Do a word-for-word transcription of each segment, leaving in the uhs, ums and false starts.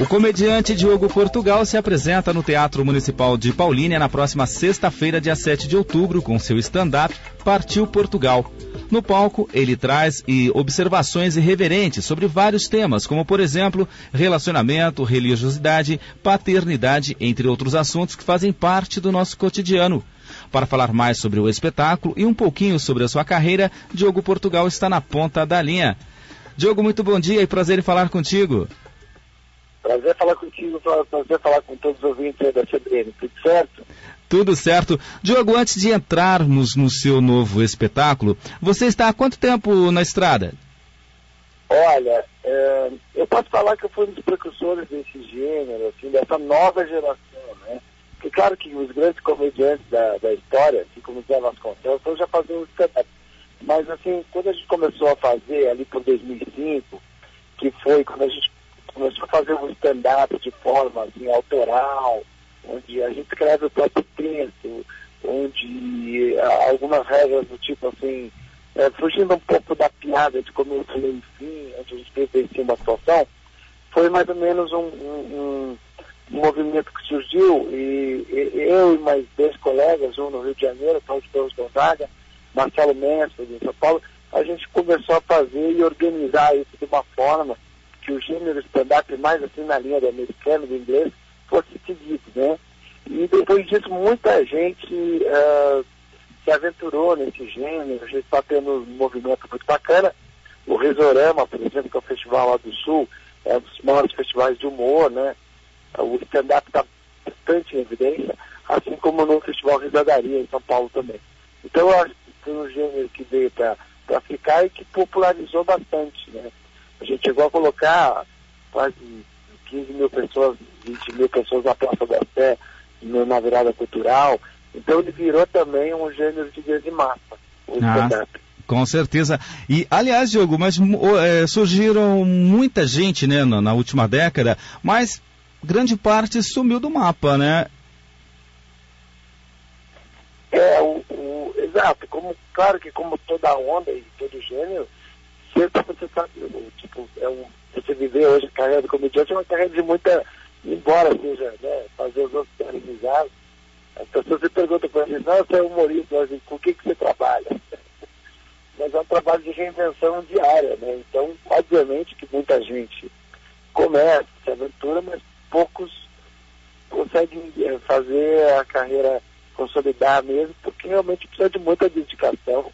O comediante Diogo Portugal se apresenta no Teatro Municipal de Paulínia na próxima sexta-feira, dia sete de outubro, com seu stand-up Partiu Portugal. No palco, ele traz e observações irreverentes sobre vários temas, como, por exemplo, relacionamento, religiosidade, paternidade, entre outros assuntos que fazem parte do nosso cotidiano. Para falar mais sobre o espetáculo e um pouquinho sobre a sua carreira, Diogo Portugal está na ponta da linha. Diogo, muito bom dia e prazer em falar contigo. Prazer falar contigo, prazer falar com todos os ouvintes aí da C B N, tudo certo? Tudo certo. Diogo, antes de entrarmos no seu novo espetáculo, você está há quanto tempo na estrada? Olha, é, eu posso falar que eu fui um dos precursores desse gênero, assim, dessa nova geração, né? Porque claro que os grandes comediantes da, da história, assim como Zé Vasconcelos, eu já fazia um espetáculo. Mas assim, quando a gente começou a fazer ali por dois mil e cinco, que foi quando a gente começou a fazer um stand-up de forma assim, autoral, onde a gente escreve o próprio texto, onde há algumas regras do tipo assim, é, fugindo um pouco da piada de começo, meio e fim, onde a gente vivencia uma situação, foi mais ou menos um, um, um movimento que surgiu, e, e eu e mais dois colegas, um no Rio de Janeiro, Cláudio Torres Gonzaga, Marcelo Mestre, em São Paulo, a gente começou a fazer e organizar isso de uma forma que o gênero stand-up, mais assim na linha do americano, do inglês, fosse seguido, né? E depois disso, muita gente uh, se aventurou nesse gênero, a gente está tendo um movimento muito bacana. O Risorama, por exemplo, que é o festival lá do Sul, é um dos maiores festivais de humor, né? O stand-up está bastante em evidência, assim como no Festival Risadaria, em São Paulo também. Então, eu acho que foi um gênero que veio para ficar e que popularizou bastante, né? A gente chegou a colocar quase quinze mil pessoas, vinte mil pessoas na Praça da Sé, no, na virada cultural. Então ele virou também um gênero de grande massa, o stand-up. Ah, com certeza. E, aliás, Diogo, mas é, surgiram muita gente, né, na, na última década, mas grande parte sumiu do mapa, né? É, o, o, exato. Como, claro que como toda onda e todo gênero, sempre você sabe, tipo, é um, você viver hoje a carreira do comediante é uma carreira de muita, embora seja, né, fazer os outros darem risada, as pessoas se perguntam para mim, não, você é humorista, mas com o que, que você trabalha? Mas é um trabalho de reinvenção diária, né? Então, obviamente que muita gente começa, se aventura, mas poucos conseguem fazer a carreira consolidar mesmo, porque realmente precisa de muita dedicação.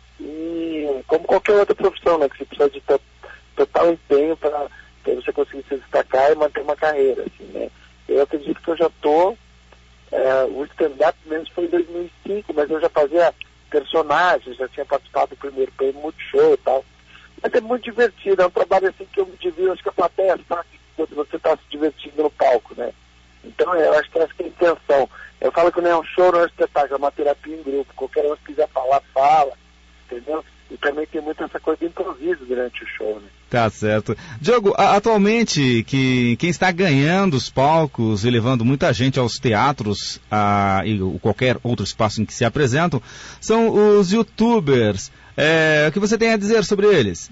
E como qualquer outra profissão, né, que você precisa de total empenho para você conseguir se destacar e manter uma carreira, assim, né. Eu acredito que eu já estou, é, o stand-up mesmo foi em dois mil e cinco, mas eu já fazia personagens, já tinha participado do primeiro prêmio Multishow e tal. Mas é muito divertido, é um trabalho assim que eu me divido, acho que a plateia sabe quando você está se divertindo no palco, né. Então eu acho que essa é a intenção. Eu falo que não é um show, não é um espetáculo, é uma terapia em grupo, qualquer um que quiser falar, fala. Entendeu? E também tem muito essa coisa de improviso durante o show, né? Tá certo. Diogo, atualmente, que, quem está ganhando os palcos e levando muita gente aos teatros a, e qualquer outro espaço em que se apresentam, são os youtubers. É, o que você tem a dizer sobre eles?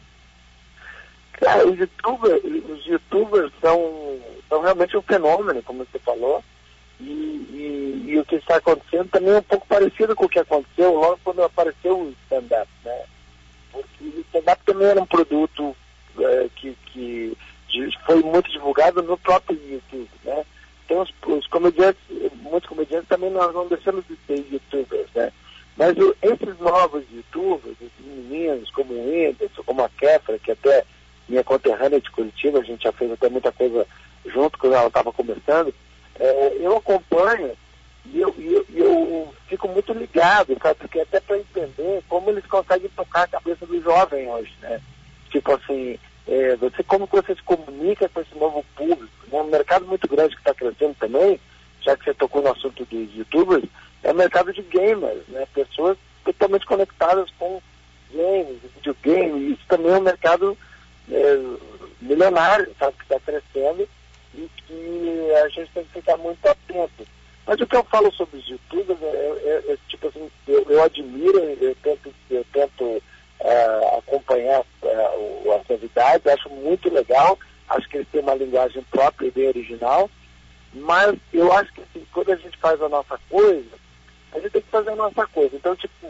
Cara, os youtubers, os youtubers são, são realmente um fenômeno, como você falou. E, e, e o que está acontecendo também é um pouco parecido com o que aconteceu logo quando apareceu o stand-up, né? Porque o stand-up também era um produto é, que, que foi muito divulgado no próprio YouTube, né? Então os, os comediantes, muitos comediantes também nós não deixamos de ser youtubers, né? Mas o, esses novos youtubers, esses meninos como o Whindersson, como a Kéfera, que até minha conterrânea de Curitiba, a gente já fez até muita coisa junto quando ela estava começando. É, eu acompanho e eu, eu, eu fico muito ligado, sabe? Porque até para entender como eles conseguem tocar a cabeça do jovem hoje, né? Tipo assim, é, você, como você se comunica com esse novo público, né? Um mercado muito grande que está crescendo também, já que você tocou no assunto dos youtubers, é o mercado de gamers, né? Pessoas totalmente conectadas com games, videogame, isso também é um mercado é, milionário, sabe? Que está crescendo e que a gente tem que ficar muito atento. Mas o que eu falo sobre os youtubers é, é, é tipo assim, eu, eu admiro, eu tento, eu tento uh, acompanhar uh, as novidades, acho muito legal, acho que eles têm uma linguagem própria e bem original, mas eu acho que assim, quando a gente faz a nossa coisa, a gente tem que fazer a nossa coisa. Então, tipo,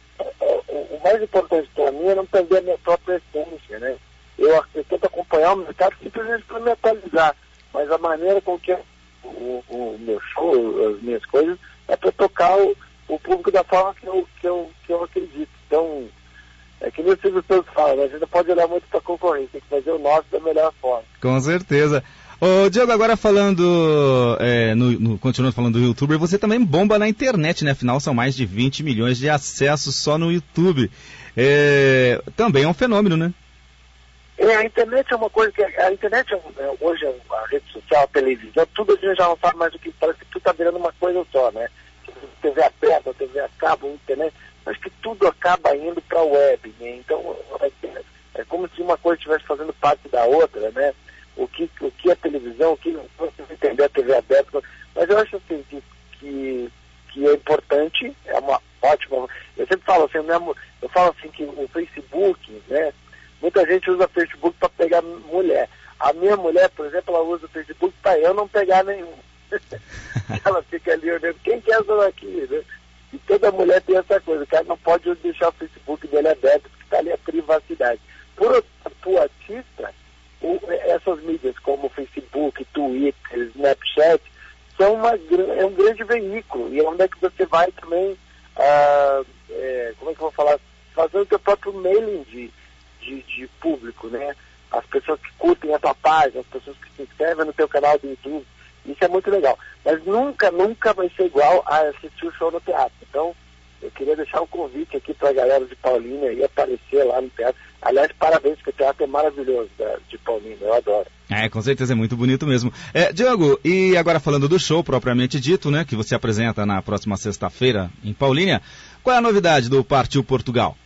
o mais importante para mim é não perder a minha própria essência, né? Eu, eu tento acompanhar o mercado simplesmente para me atualizar, mas a maneira com que eu, o, o meu show, as minhas coisas, é para tocar o, o público da forma que eu, que, eu, que eu acredito. Então, é que nem os todos falam, a gente não pode olhar muito para a concorrência, tem que fazer o nosso da melhor forma. Com certeza. Ô, Diogo, agora falando, é, no, no, continuando falando do YouTuber, você também bomba na internet, né? Afinal, são mais de vinte milhões de acessos só no YouTube. É, também é um fenômeno, né? É, a internet é uma coisa que... A internet, é, hoje, a rede social, a televisão, tudo a gente já não sabe mais o que... Parece que tudo está virando uma coisa só, né? T V aberta, T V a cabo, internet... Acho que tudo acaba indo para a web, né? Então, é, é como se uma coisa estivesse fazendo parte da outra, né? O que, o que é televisão, o que não precisa entender a T V aberta, mas eu acho assim que, que, que é importante, é uma ótima. Eu sempre falo assim, mesmo, eu falo assim que o Facebook, né? Muita gente usa o Facebook para pegar mulher. A minha mulher, por exemplo, ela usa o Facebook para eu não pegar nenhum. Ela fica ali olhando, quem quer essa aqui, né? E toda mulher tem essa coisa, o cara não pode deixar o Facebook dele aberto, porque está ali a privacidade. Por, por artista, o, essas mídias como Facebook, Twitter, Snapchat, são uma, é um grande veículo. E é onde é que você vai também, ah, é, como é que eu vou falar, fazendo o seu próprio mailing de, de, de público, né? As pessoas que curtem a tua página, as pessoas que se inscrevem no teu canal do YouTube. Isso é muito legal. Mas nunca, nunca vai ser igual a assistir o show no teatro. Então, eu queria deixar um convite aqui para a galera de Paulínia e aparecer lá no teatro. Aliás, parabéns, porque o teatro é maravilhoso da, de Paulínia, eu adoro. É, com certeza é muito bonito mesmo. É, Diogo, e agora falando do show propriamente dito, né, que você apresenta na próxima sexta-feira em Paulínia, qual é a novidade do Partiu Portugal?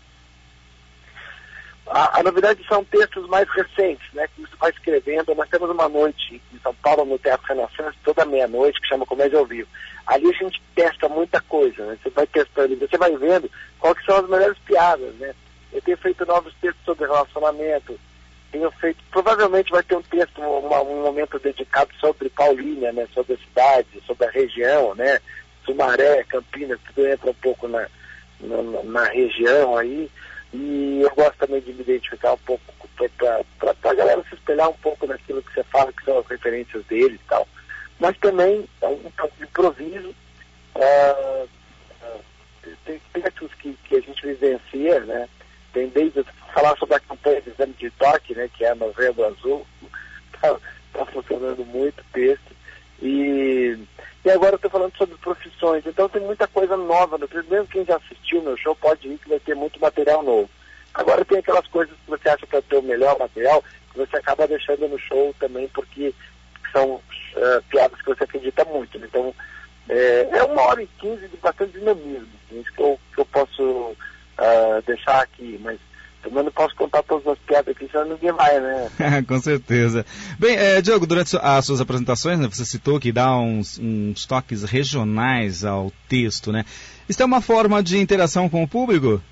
A, a novidade são textos mais recentes, né, que você vai escrevendo. Nós temos uma noite em São Paulo, no Teatro Renaissance, toda meia-noite, que chama Comédia ao Vivo. Ali a gente testa muita coisa, né? Você vai testando, você vai vendo quais que são as melhores piadas, né? Eu tenho feito novos textos sobre relacionamento, tenho feito, provavelmente vai ter um texto, uma, um momento dedicado sobre Paulínia, né? Sobre a cidade, sobre a região, né? Sumaré, Campinas, tudo entra um pouco na, na, na região aí. E eu gosto também de me identificar um pouco para a galera se espelhar um pouco naquilo que você fala, que são as referências dele e tal. Mas também é um pouco de improviso. Uh, uh, tem textos que, que a gente vivencia, né? Tem desde falar sobre a campanha de exame de toque, né? Que é a Novembro Azul. Está tá funcionando muito o texto. E, e agora eu estou falando sobre profissões, então tem muita coisa nova. Mesmo quem já assistiu o meu show pode ir que vai ter muito material novo. Agora tem aquelas coisas que você acha que é o teu melhor material, que você acaba deixando no show também, porque são uh, piadas que você acredita muito. Então é, é uma hora e quinze de bastante dinamismo, isso que eu, que eu posso uh, deixar aqui, mas também não posso contar todas as piadas aqui, senão ninguém vai, né? Com certeza. Bem, é, Diogo, durante as suas apresentações, né, você citou que dá uns, uns toques regionais ao texto, né? Isso é uma forma de interação com o público?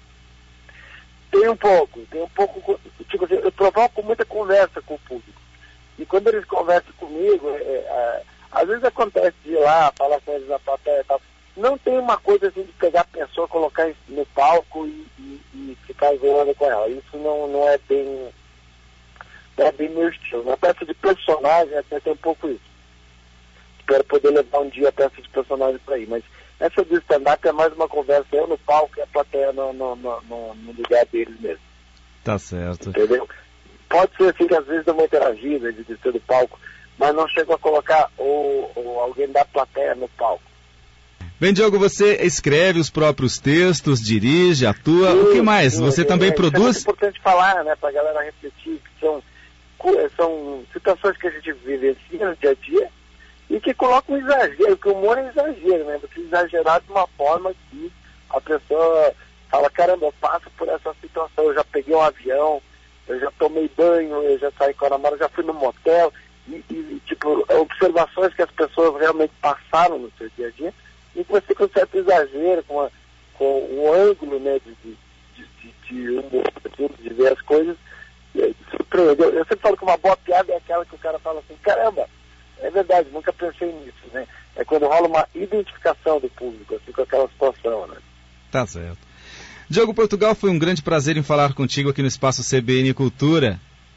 Tem um pouco, tem um pouco, tipo assim, eu provoco muita conversa com o público. E quando eles conversam comigo, é, é, às vezes acontece de ir lá, falar com eles na plateia e tal. Não tem uma coisa assim de pegar a pessoa, colocar no palco e, e, e ficar zoando com ela. Isso não, não é bem não é bem meu estilo. Na peça de personagem até tem um pouco isso. Espero poder levar um dia a peça de personagem para aí. Mas essa do stand-up é mais uma conversa, eu no palco e a plateia no, no, no, no lugar deles mesmo. Tá certo. Entendeu? Pode ser assim que às vezes dá uma interagida de descer do palco, mas não chego a colocar ou, ou alguém da plateia no palco. Bem, Diogo, você escreve os próprios textos, dirige, atua, sim, o que mais? Sim, você sim, também é, produz? Isso é muito importante falar, né, para a galera refletir, que são, são situações que a gente vivencia no dia a dia e que colocam um exagero, que o humor é exagero, né, você exagerar de uma forma que a pessoa fala, caramba, eu passo por essa situação, eu já peguei um avião, eu já tomei banho, eu já saí com a namorada, já fui no motel, e, e tipo, observações que as pessoas realmente passaram no seu dia a dia, e que você com um certo exagero, com, uma, com um ângulo, né, de, de, de, de humor, de ver as coisas, surpreendeu. Eu sempre falo que uma boa piada é aquela que o cara fala assim, caramba, É verdade, nunca pensei nisso, né? É quando rola uma identificação do público, assim, com aquela situação, né? Tá certo. Diogo Portugal, foi um grande prazer em falar contigo aqui no Espaço C B N Cultura.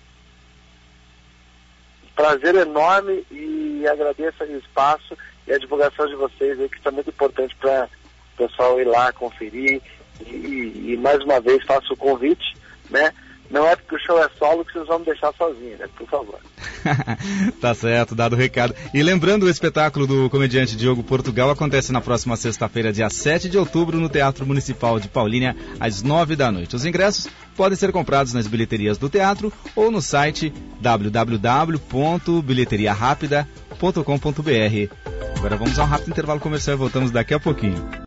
Prazer enorme e agradeço o espaço e a divulgação de vocês aí, que está muito importante para o pessoal ir lá conferir. E, e, e mais uma vez faço o convite, né? Não é porque o show é solo que vocês vão me deixar sozinho, né? Por favor. Tá certo, dado o recado. E lembrando, o espetáculo do comediante Diogo Portugal acontece na próxima sexta-feira, dia sete de outubro, no Teatro Municipal de Paulínia, às nove da noite. Os ingressos podem ser comprados nas bilheterias do teatro ou no site w w w ponto bilheteria rápida ponto com ponto b r. Agora vamos a um rápido intervalo comercial e voltamos daqui a pouquinho.